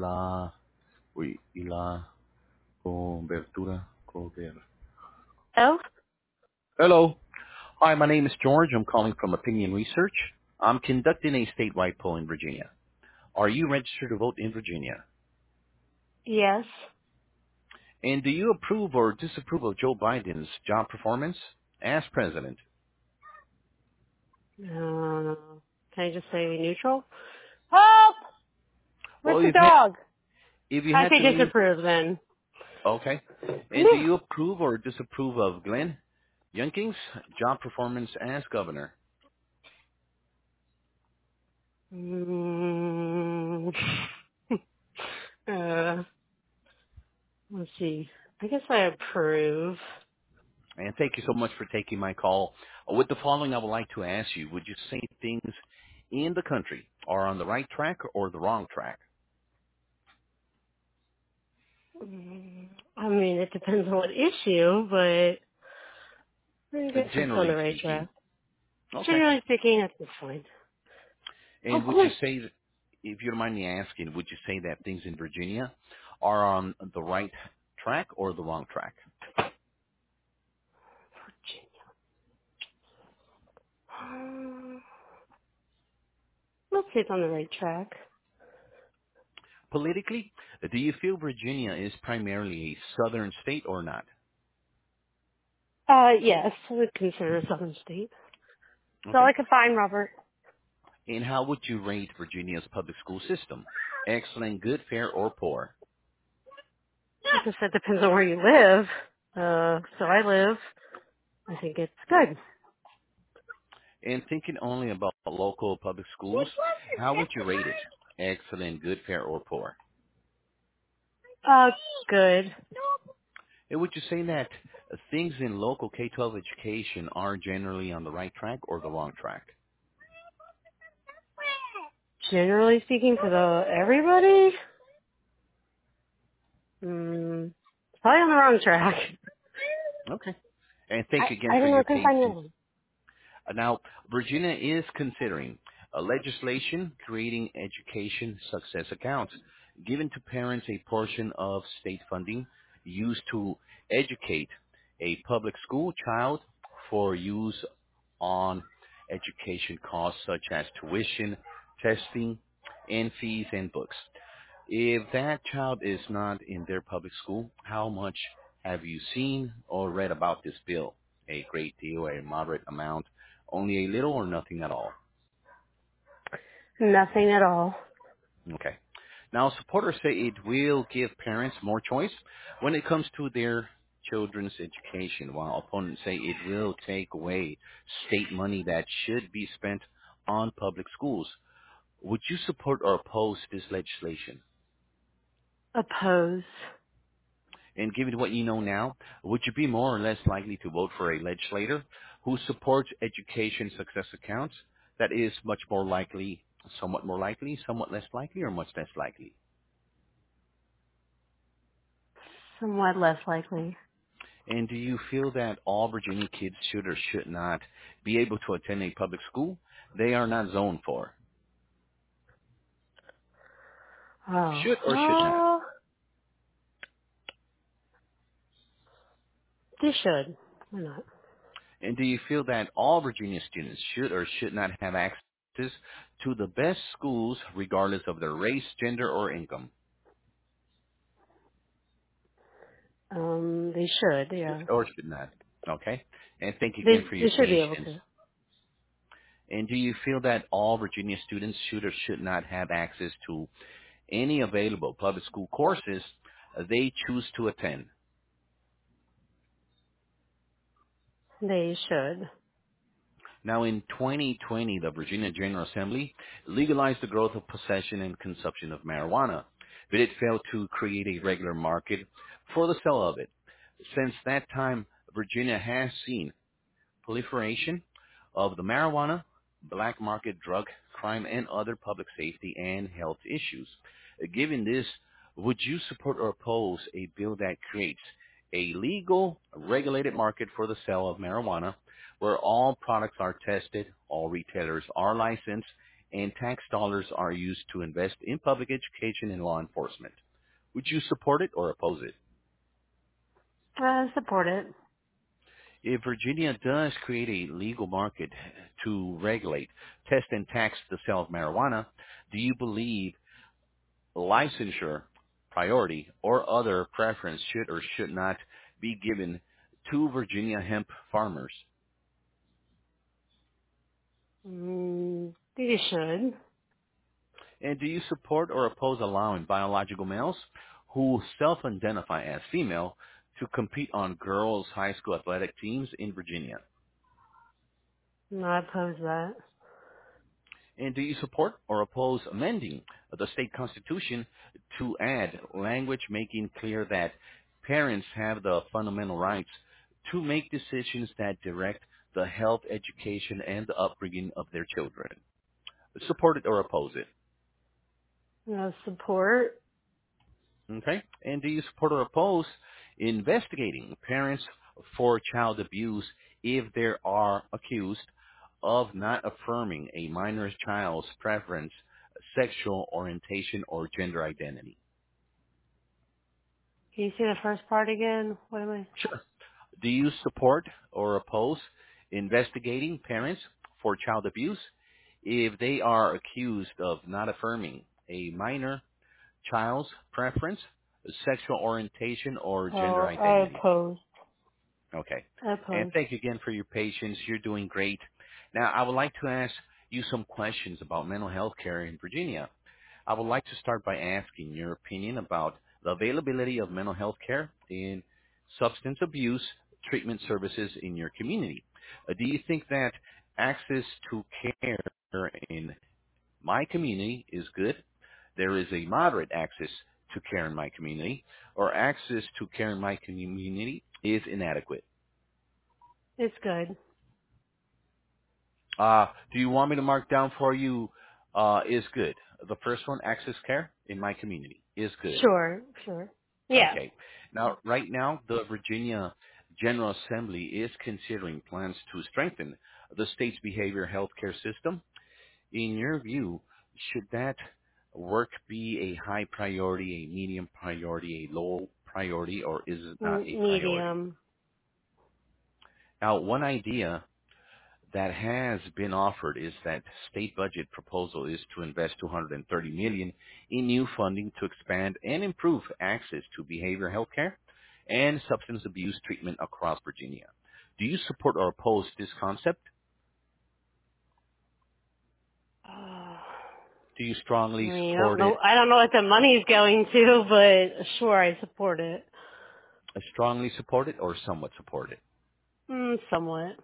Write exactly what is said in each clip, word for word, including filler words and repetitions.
la, uy, y la cobertura, cover. Oh? Hello. Hi, my name is George. I'm calling from Opinion Research. I'm conducting a statewide poll in Virginia. Are you registered to vote in Virginia? Yes. And do you approve or disapprove of Joe Biden's job performance as president? Uh, can I just say neutral? Help! Where's Well, the if ha- dog? if you I had say to lean, disapprove then. okay. Come And do here. you approve or disapprove of Glenn Youngkin's job performance as governor? Mm, uh, let's see. I guess I approve. And thank you so much for taking my call. Uh, With the following, I would like to ask you, would you say things in the country are on the right track or the wrong track? Mm, I mean, it depends on what issue, but I Uh, guess it's on generally the right speaking. track. Okay. Generally speaking, that's fine. Oh, And would you boy. say, that, if you don't mind me asking, would you say that things in Virginia are on the right track or the wrong track? Uh, let's say it's on the right track. Politically, uh, do you feel Virginia is primarily a southern state or not? Uh, yes, I would consider a southern state. That's all Okay. I could find, Robert. And how would you rate Virginia's public school system? Excellent, good, fair, or poor? Like I said, depends on where you live. Uh, so I live. I think it's good. And thinking only about local public schools, how would you rate it? Excellent, good, fair, or poor? Uh, good. And would you say that uh, things in local K twelve education are generally on the right track or the wrong track? Generally speaking, for the everybody, mm, probably on the wrong track. Okay. And I thank you again I for don't know. I your couldn't find the other patience. one. Uh, Now, Virginia is considering a legislation creating education success accounts, given to parents a portion of state funding used to educate a public school child for use on education costs such as tuition, testing, and fees and books. If that child is not in their public school, how much have you seen or read about this bill? A great deal, a moderate amount, only a little, or nothing at all? Nothing at all. Okay. Now, supporters say it will give parents more choice when it comes to their children's education, while opponents say it will take away state money that should be spent on public schools. Would you support or oppose this legislation? Oppose. And given what you know now, would you be more or less likely to vote for a legislator who supports education success accounts? That is much more likely, somewhat more likely, somewhat less likely, or much less likely? Somewhat less likely. And do you feel that all Virginia kids should or should not be able to attend a public school they are not zoned for? Oh. Should or should not? Oh. They should. Why not? And do you feel that all Virginia students should or should not have access to the best schools regardless of their race, gender, or income? Um, they should. Should Yeah. or should not? Okay. And thank you again They for they your should be able patience. to. And do you feel that all Virginia students should or should not have access to any available public school courses they choose to attend? They should. Now, in twenty twenty, the Virginia General Assembly legalized the growth of possession and consumption of marijuana, but it failed to create a regular market for the sale of it. Since that time, Virginia has seen proliferation of the marijuana, black market drug crime, and other public safety and health issues. Uh, Given this, would you support or oppose a bill that creates a legal, regulated market for the sale of marijuana where all products are tested, all retailers are licensed, and tax dollars are used to invest in public education and law enforcement. Would you support it or oppose it? Uh, support it. If Virginia does create a legal market to regulate, test, and tax the sale of marijuana, do you believe licensure, priority, or other preference should or should not be given to Virginia hemp farmers? Mm, you should. And do you support or oppose allowing biological males who self-identify as female to compete on girls' high school athletic teams in Virginia? No, I oppose that. And do you support or oppose amending the state constitution to add language making clear that parents have the fundamental rights to make decisions that direct the health, education, and the upbringing of their children? Support it or oppose it. No, support. Okay? And do you support or oppose investigating parents for child abuse if they are accused of not affirming a minor child's preference, sexual orientation, or gender identity? Can you say the first part again? What am I? Sure. Do you support or oppose investigating parents for child abuse if they are accused of not affirming a minor child's preference, sexual orientation, or gender Oh, I identity? oppose. Okay. I And oppose. thank you again for your patience. You're doing great. Now, I would like to ask you some questions about mental health care in Virginia. I would like to start by asking your opinion about the availability of mental health care in substance abuse treatment services in your community. Uh, do you think that access to care in my community is good? There is a moderate access to care in my community, or access to care in my community is inadequate? It's good. Uh, do you want me to mark down for you uh, is good? The first one, access care in my community, is good. Sure, sure. Yeah. Okay. Now, right now, the Virginia General Assembly is considering plans to strengthen the state's behavioral health care system. In your view, should that work be a high priority, a medium priority, a low priority, or is it not M- a priority? medium. Now, one idea that has been offered is that state budget proposal is to invest two hundred thirty million dollars in new funding to expand and improve access to behavioral health care and substance abuse treatment across Virginia. Do you support or oppose this concept? Uh, Do you I strongly mean, I don't support it? know. I don't know what the money's going to, but sure, I support it. uh, Strongly support it or somewhat support it? Mm, somewhat.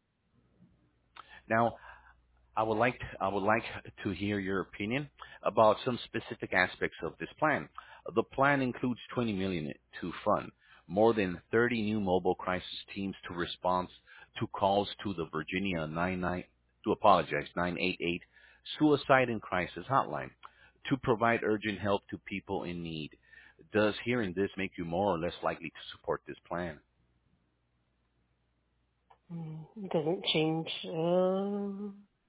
Now, I would like I would like to hear your opinion about some specific aspects of this plan. The plan includes twenty million dollars to fund more than thirty new mobile crisis teams to respond to calls to the Virginia nine nine to apologize nine eight eight suicide and crisis hotline to provide urgent help to people in need. Does hearing this make you more or less likely to support this plan? Mm, it doesn't change. Uh,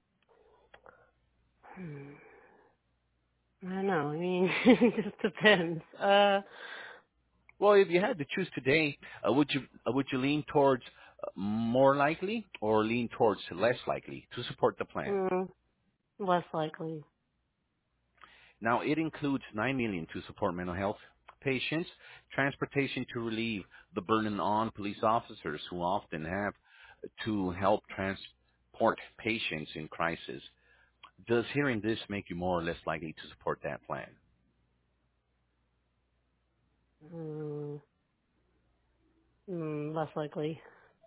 hmm, I don't know. I mean, it just depends. Uh, Well, if you had to choose today, uh, would you uh, would you lean towards uh, more likely or lean towards less likely to support the plan? mm, less likely. Now, it includes nine million dollars to support mental health patients, transportation to relieve the burden on police officers who often have to help transport patients in crisis. Does hearing this make you more or less likely to support that plan? Mm, mm, less likely.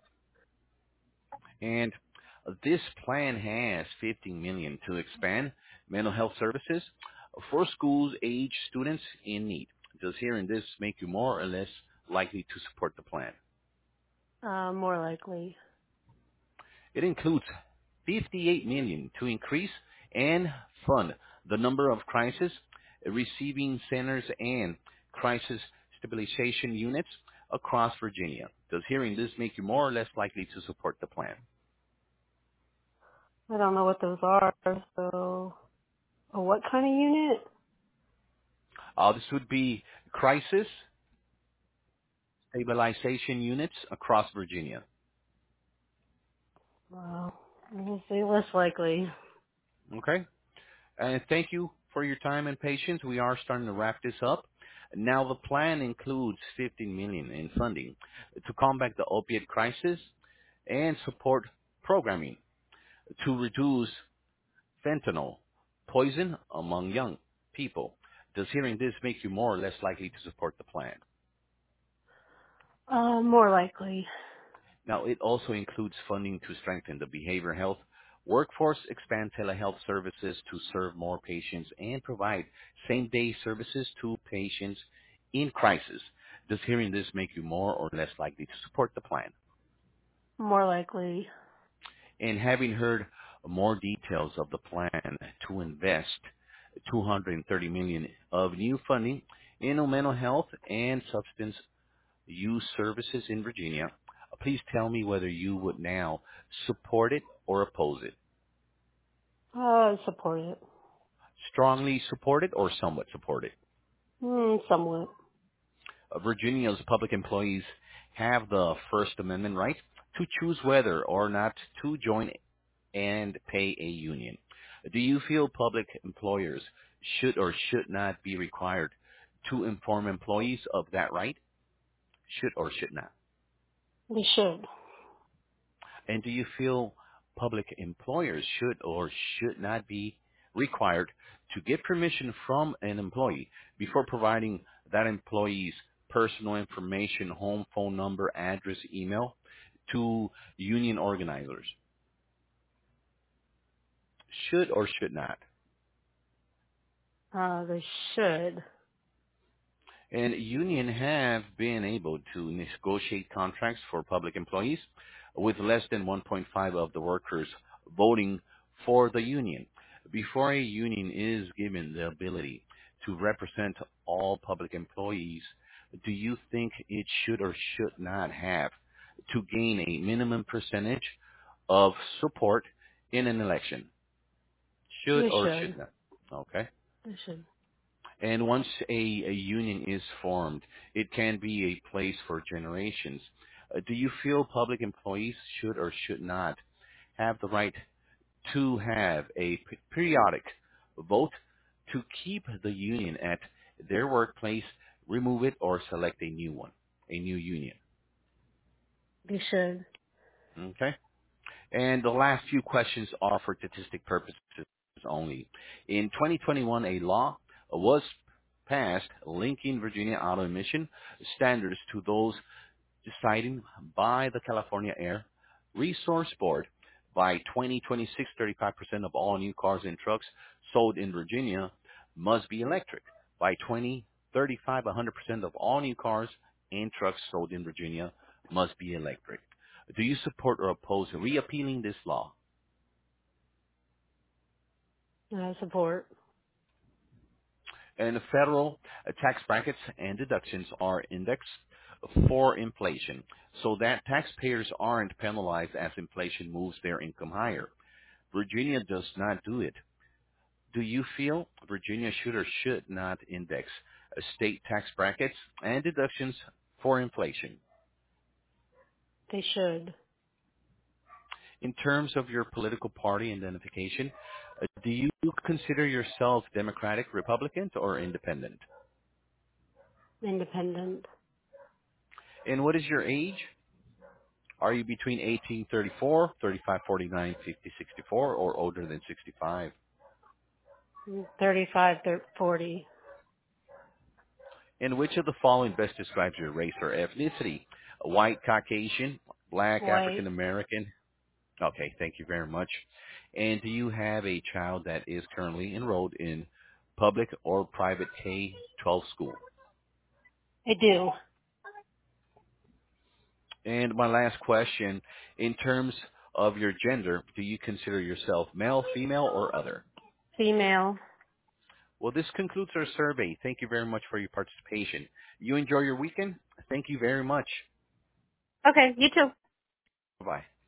And this plan has fifteen million dollars to expand mental health services for schools age students in need. Does hearing this make you more or less likely to support the plan? Uh, more likely. It includes fifty-eight million dollars to increase and fund the number of crisis receiving centers and crisis stabilization units across Virginia. Does hearing this make you more or less likely to support the plan? I don't know what those are, so a what kind of unit? Uh, this would be crisis stabilization units across Virginia. Well, we'll see, less likely. Okay? And thank you for your time and patience. We are starting to wrap this up. Now, the plan includes fifteen million dollars in funding to combat the opiate crisis and support programming to reduce fentanyl poison among young people. Does hearing this make you more or less likely to support the plan? Uh, more likely. Now, it also includes funding to strengthen the behavioral health workforce, expand telehealth services to serve more patients, and provide same-day services to patients in crisis. Does hearing this make you more or less likely to support the plan? More likely. And having heard more details of the plan to invest two hundred thirty million dollars of new funding in mental health and substance use services in Virginia, please tell me whether you would now support it or oppose it. Uh, support it. Strongly support it or somewhat support it. Hmm, somewhat. Uh, Virginia's public employees have the First Amendment right to choose whether or not to join and pay a union. Do you feel public employers should or should not be required to inform employees of that right? Should or should not? They should. And do you feel public employers should or should not be required to get permission from an employee before providing that employee's personal information, home phone number, address, email to union organizers? Should or should not? Uh, they should. And union have been able to negotiate contracts for public employees with less than one point five of the workers voting for the union. Before a union is given the ability to represent all public employees, do you think it should or should not have to gain a minimum percentage of support in an election? Should They or should should. not? Okay. They should. And once a, a union is formed, it can be a place for generations. Uh, do you feel public employees should or should not have the right to have a p- periodic vote to keep the union at their workplace, remove it, or select a new one, a new union? They should. Okay? And the last few questions are for statistic purposes only. In twenty twenty-one, a law was passed linking Virginia auto emission standards to those decided by the California Air Resource Board. By twenty twenty-six, thirty-five percent of all new cars and trucks sold in Virginia must be electric. By twenty thirty-five, one hundred percent of all new cars and trucks sold in Virginia must be electric. Do you support or oppose reappealing this law? Uh, support. And the federal uh, tax brackets and deductions are indexed for inflation so that taxpayers aren't penalized as inflation moves their income higher. Virginia does not do it. Do you feel Virginia should or should not index uh, state tax brackets and deductions for inflation? They should. In terms of your political party identification, uh, do you consider yourself Democratic, Republican, or Independent? Independent. And what is your age? Are you between eighteen thirty-four, thirty-five forty-nine, fifty sixty-four, or older than sixty-five? Thirty-five, thir- forty. And which of the following best describes your race or ethnicity? White, Caucasian, Black, African White. American? Okay, thank you very much. And do you have a child that is currently enrolled in public or private K twelve school? I do. And my last question, in terms of your gender, do you consider yourself male, female, or other? Female. Well, this concludes our survey. Thank you very much for your participation. You enjoy your weekend? Thank you very much. Okay, you too. Bye-bye.